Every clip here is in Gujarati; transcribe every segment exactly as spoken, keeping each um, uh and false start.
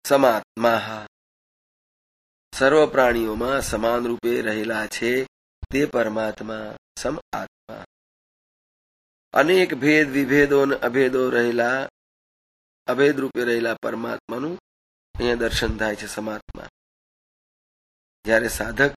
સમાત્મા સર્વ પ્રાણીઓમાં સમાન રૂપે રહેલા છે તે પરમાત્મા સમ આત્મા. અનેક ભેદ વિભેદો અને અભેદો રહેલા અભેદ રૂપે રહેલા પરમાત્માનું અહીંયા દર્શન થાય છે સમાત્મા. જ્યારે સાધક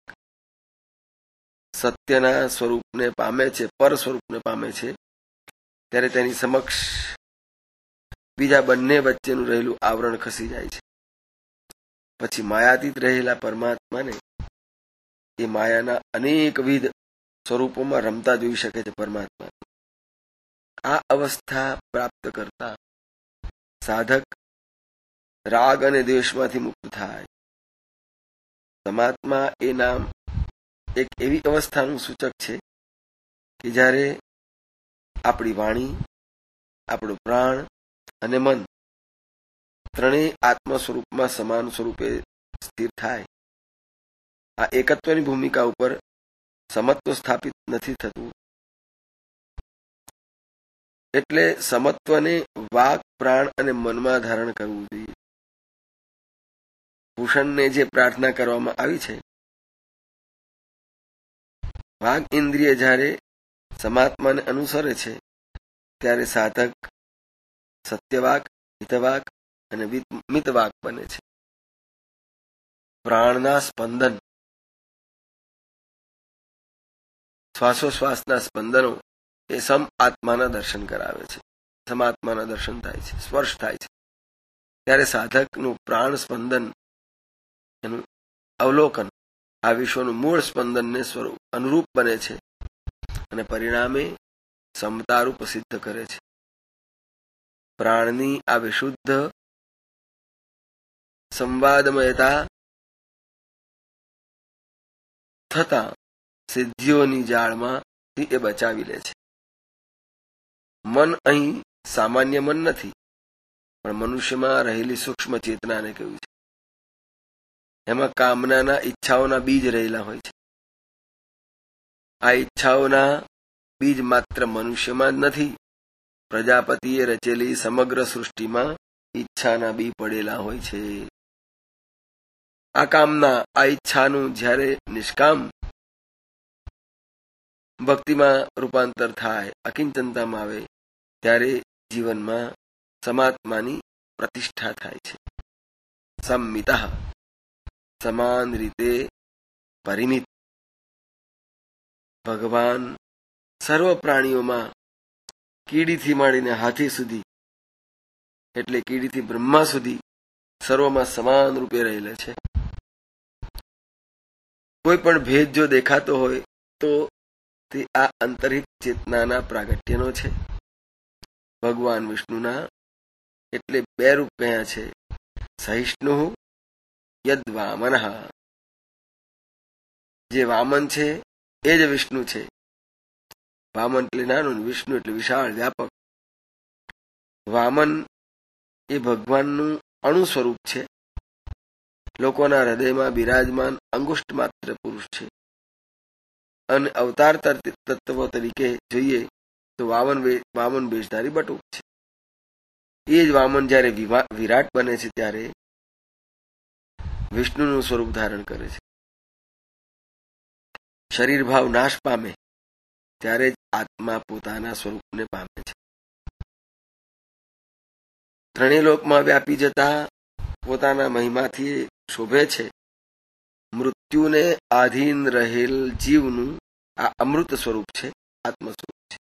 સત્યના સ્વરૂપને પામે છે, પર સ્વરૂપને પામે છે, ત્યારે તેની સમક્ષ બીજા બંને વચ્ચેનું રહેલું આવરણ ખસી જાય છે. પછી માયાતીત રહેલા પરમાત્માને એ માયાના અનેકવિધ સ્વરૂપોમાં રમતા જોઈ શકે છે પરમાત્મા. આ અવસ્થા પ્રાપ્ત કરતા સાધક રાગ અને દ્વેષમાંથી મુક્ત થાય. સમાત્મા એ નામ એક એવી અવસ્થાનું સૂચક છે કે જ્યારે આપણી વાણી, આપણું પ્રાણ અને મન ત્રણેય આત્મ સ્વરૂપમાં સમાન સ્વરૂપે સ્થિર થાય. આ એકત્વની ભૂમિકા ઉપર સમત્વ સ્થાપિત નથી થતું. એટલે સમત્વને વાક, પ્રાણ અને મનમાં ધારણ કરવું જોઈએ. ભૂષણને જે પ્રાર્થના કરવામાં આવી છે, વાગ ઇન્દ્રિય જ્યારે સમાત્માને અનુસરે છે ત્યારે સાધક સત્યવાક, હિતવાક અને મિતવાક બને છે. પ્રાણના સ્પંદન, શ્વાસોશ્વાસના સ્પંદનો એ સમ આત્માના દર્શન કરાવે છે. સમાત્માના દર્શન થાય છે, સ્પર્શ થાય છે. ત્યારે સાધકનું પ્રાણ સ્પંદન, એનું અવલોકન આ વિશ્વનું મૂળ સ્પંદનને સ્વરૂપ અનુરૂપ બને છે અને પરિણામે સમતારૂપ સિદ્ધ કરે છે. પ્રાણની આ વિશુદ્ધ સંવાદમયતા થતા સિદ્ધિઓની જાળમાંથી એ બચાવી લે છે. મન અહીં સામાન્ય મન નથી, પણ મનુષ્યમાં રહેલી સૂક્ષ્મ ચેતનાને કહ્યું છે. એમાં કામનાના, ઈચ્છાઓના બીજ રહેલા હોય છે. આ ઈચ્છાઓના બીજ માત્ર મનુષ્યમાં જ નથી, પ્રજાપતિએ રચેલી સમગ્ર સૃષ્ટિમાં ઈચ્છાના બી પડેલા હોય છે. આ કામના, આ ઈચ્છાનું જ્યારે નિષ્કામ ભક્તિમાં રૂપાંતર થાય, અકિંચનતામાં આવે, ત્યારે જીવનમાં સમાત્માની પ્રતિષ્ઠા થાય છે. સંમિત, સમાન રીતે પરિમિત. ભગવાન સર્વ પ્રાણીઓમાં કીડીથી માંડીને હાથી સુધી, એટલે કીડીથી બ્રહ્મા સુધી સર્વમાં સમાન રૂપે રહેલા છે. કોઈ પણ ભેદ જો દેખાતો હોય તો તે આ અંતરિક ચેતનાના પ્રાગટ્યનો છે. ભગવાન વિષ્ણુના એટલે બે રૂપ કહ્યા છે. સહિષ્ણુ યદ વામન, જે વામન છે એ જ વિષ્ણુ છે. વામન એટલે નાનું, વિષ્ણુ એટલે વિશાળ, વ્યાપક. વામન એ ભગવાનનું અણુ સ્વરૂપ છે. લોકોના હૃદયમાં બિરાજમાન અંગુષ્ઠ માત્ર પુરુષ છે. અને અવતાર તત્વો તરીકે જોઈએ તો વામન વામન વેશધારી બટુક છે. એ જ વામન જ્યારે વિરાટ બને છે ત્યારે વિષ્ણુનું સ્વરૂપ ધારણ કરે છે. શરીર ભાવ નાશ પામે ત્યારે જ આત્મા પોતાના સ્વરૂપને પામે છે. ત્રણેય લોકમાં વ્યાપી જતા પોતાના મહિમાથી શોભે છે. મૃત્યુને આધીન રહેલ જીવનું આ અમૃત સ્વરૂપ છે, આત્મ સ્વરૂપ છે.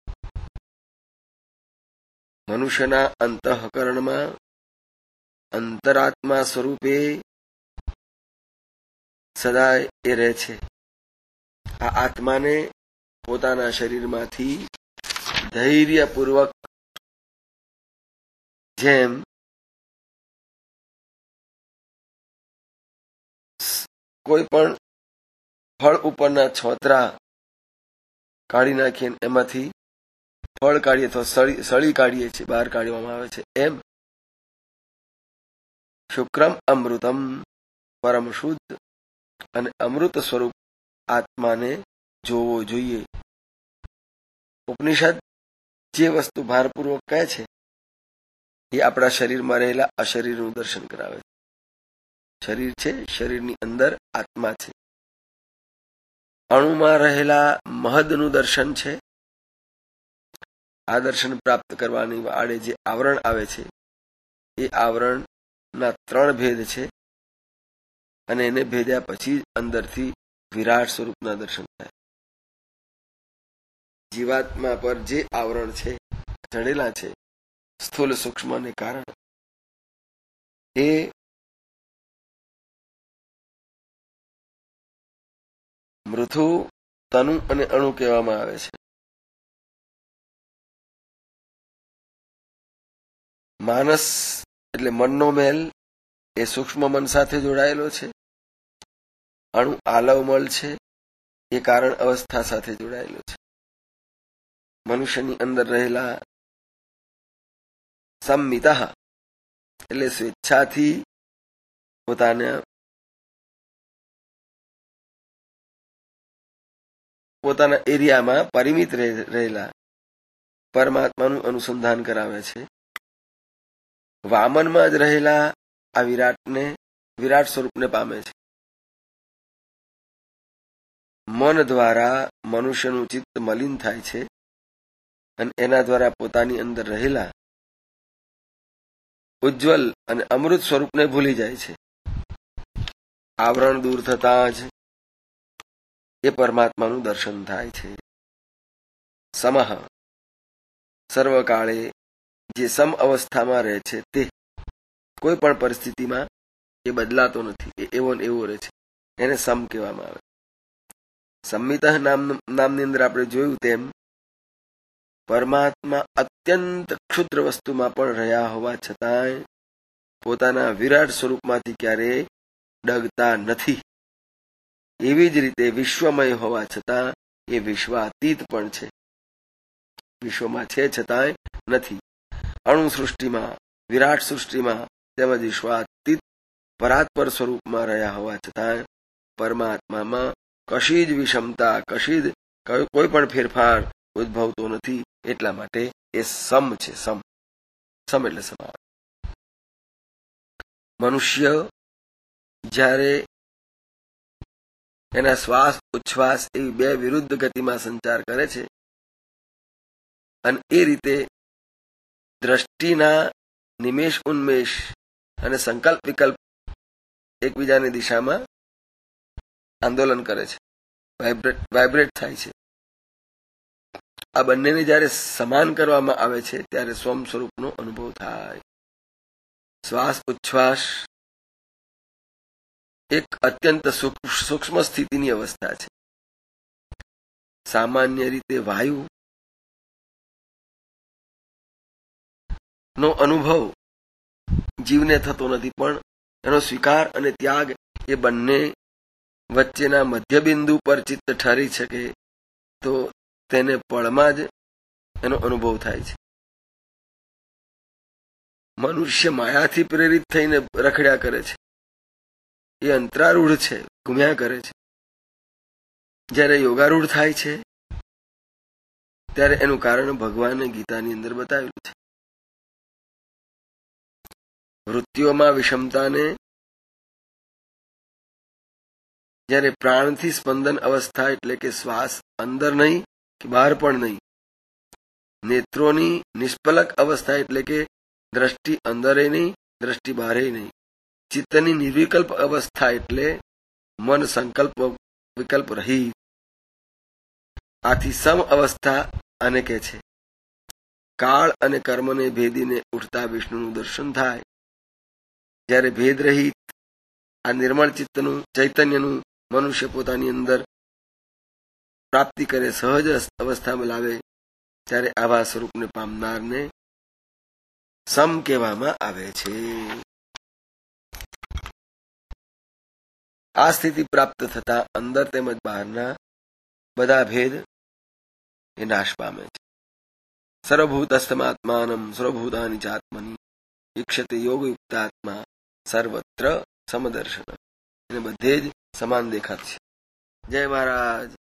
મનુષ્યના અંતઃકરણમાં અંતરાત્મા સ્વરૂપે સદા એ રહે છે. આ આત્માને પોતાના શરીરમાંથી ધૈર્યપૂર્વક, જેમ કોઈ પણ ફળ ઉપરના છોતરા કાઢી નાખીએ એમાંથી ફળ કાઢીએ અથવા સળી સળી કાઢીએ છીએ, બહાર કાઢવામાં આવે છે, એમ શુક્રમ અમૃતમ, પરમ શુદ્ધ અને અમૃત સ્વરૂપ આત્માને જોવો જોઈએ. ઉપનિષદ જે વસ્તુ ભારપૂર્વક કહે છે એ આપણા શરીરમાં રહેલા અશરીરનું દર્શન કરાવે છે. શરીર છે, શરીરની અંદર આત્મા છે. અણુમાં રહેલા મહદનું દર્શન છે. આ દર્શન પ્રાપ્ત કરવાની આડે જે આવરણ આવે છે એ આવરણના ત્રણ ભેદ છે અને એને ભેદ્યા પછી અંદરથી વિરાટ સ્વરૂપના દર્શન થાય. જીવાત્મા પર જે આવરણ છે ચડેલા છે સ્થૂલ સૂક્ષ્મને કારણે એ મૃથુ, તનુ અને અણુ કહેવામાં આવે છે. માનસ એટલે મનનો મેલ એ સૂક્ષ્મ મન સાથે જોડાયેલો છે. અણુ આલવમલ છે એ કારણ અવસ્થા સાથે જોડાયેલો છે. મનુષ્યની અંદર રહેલા સંમિતઃ એટલે સ્વેચ્છાથી પોતાના પોતાના એરિયામાં પરિમિત રહેલા પરમાત્માનું અનુસંધાન કરાવે છે. વામનમાં જ રહેલા આ વિરાટને વિરાટ સ્વરૂપને પામે છે. મન દ્વારા મનુષ્યનું ચિત્ત મલિન થાય છે અને એના દ્વારા પોતાની અંદર રહેલા ઉજ્જવલ અને અમૃત સ્વરૂપને ભૂલી જાય છે. આવરણ દૂર થતાં જ એ પરમાત્માનું દર્શન થાય છે. સમઃ સર્વકાળે જે સમ અવસ્થામાં રહે છે તે કોઈ પણ પરિસ્થિતિમાં એ બદલાતો નથી, એ એવો ને એવો રહે છે. એને સમ કહેવામાં આવે. સંમિતઃ નામ નામની અંદર આપણે જોયું તેમ પરમાત્મા અત્યંત ક્ષુદ્ર વસ્તુમાં પણ રહ્યા હોવા છતાંય પોતાના વિરાટ સ્વરૂપમાંથી ક્યારેય ડગતા નથી. એવી જ રીતે વિશ્વમય હોવા છતાં એ વિશ્વાતીત પણ છે. વિશ્વમાં છે છતાંય નથી. અણુ સૃષ્ટિમાં, વિરાટ સૃષ્ટિમાં તેમજ વિશ્વાતીત પરાત્પર સ્વરૂપમાં રહ્યા હોવા છતાં પરમાત્મામાં કશી જ વિષમતા, કશી જ કોઈ પણ ફેરફાર ઉદ્ભવતો નથી. એટલા માટે એ સમ છે. સમ સમ એટલે સમાન. મનુષ્ય જ્યારે એના શ્વાસ ઉચ્છ્વાસ એવી બે વિરુદ્ધ ગતિમાં સંચાર કરે છે અને એ રીતે દ્રષ્ટિના નિમેષ ઉન્મેષ અને સંકલ્પ વિકલ્પ એકબીજાની દિશામાં આંદોલન કરે છે, વાઇબ્રેટ વાઇબ્રેટ થાય છે. આ બંનેને જ્યારે સમાન કરવામાં આવે છે ત્યારે સ્વમ સ્વરૂપનો અનુભવ થાય. શ્વાસ ઉચ્છ્વાસ એક અત્યંત સૂક્ષ્મ સ્થિતિની અવસ્થા છે. સામાન્ય રીતે વાયુ નો અનુભવ જીવને થતો નથી, પણ એનો સ્વીકાર અને ત્યાગ એ બંને વચ્ચેના મધ્યબિંદુ પર ચિત્ત ઠરી શકે તો તેને પળમાં જ એનો અનુભવ થાય છે. મનુષ્ય માયાથી પ્રેરિત થઈને રખડ્યા કરે છે, એ અંતરારૂઢ છે, ઘૂમ્યા કરે છે. જ્યારે યોગારૂઢ થાય છે ત્યારે એનું કારણ ભગવાને ગીતાની અંદર બતાવેલું છે. વૃત્તિઓમાં વિષમતાને જ્યારે પ્રાણથી સ્પંદન અવસ્થા એટલે કે શ્વાસ અંદર નહીં કે બહાર પણ નહીં, નેત્રોની નિષ્પલક અવસ્થા એટલે કે દ્રષ્ટિ અંદરે નહીં, દ્રષ્ટિ બહારે નહીં, ચિત્તની નિર્વિકલ્પ અવસ્થા એટલે મન સંકલ્પ વિકલ્પ રહી, આથી સમ અવસ્થા આને કહે છે. કાળ અને કર્મને ભેદીને ઉઠતા વિષ્ણુનું દર્શન થાય. જ્યારે ભેદ રહિત આ નિર્મળ ચિત્તનું ચૈતન્યનું મનુષ્ય પોતાની અંદર પ્રાપ્તિ કરે, સહજ અવસ્થામાં લાવે, ત્યારે આવા સ્વરૂપને પામનારને સમ કહેવામાં આવે છે. આ સ્થિતિ પ્રાપ્ત થતા અંદર તેમજ બહારના બધા ભેદ એ નાશ પામે છે. સર્વભૂતસ્થમાત્માનમ સર્વભૂતાનિ ચાત્મનિ ઈક્ષતે યોગયુક્તાત્મા સર્વત્ર સમદર્શન. એને બધે જ સમાન દેખાય છે. જય મહારાજ.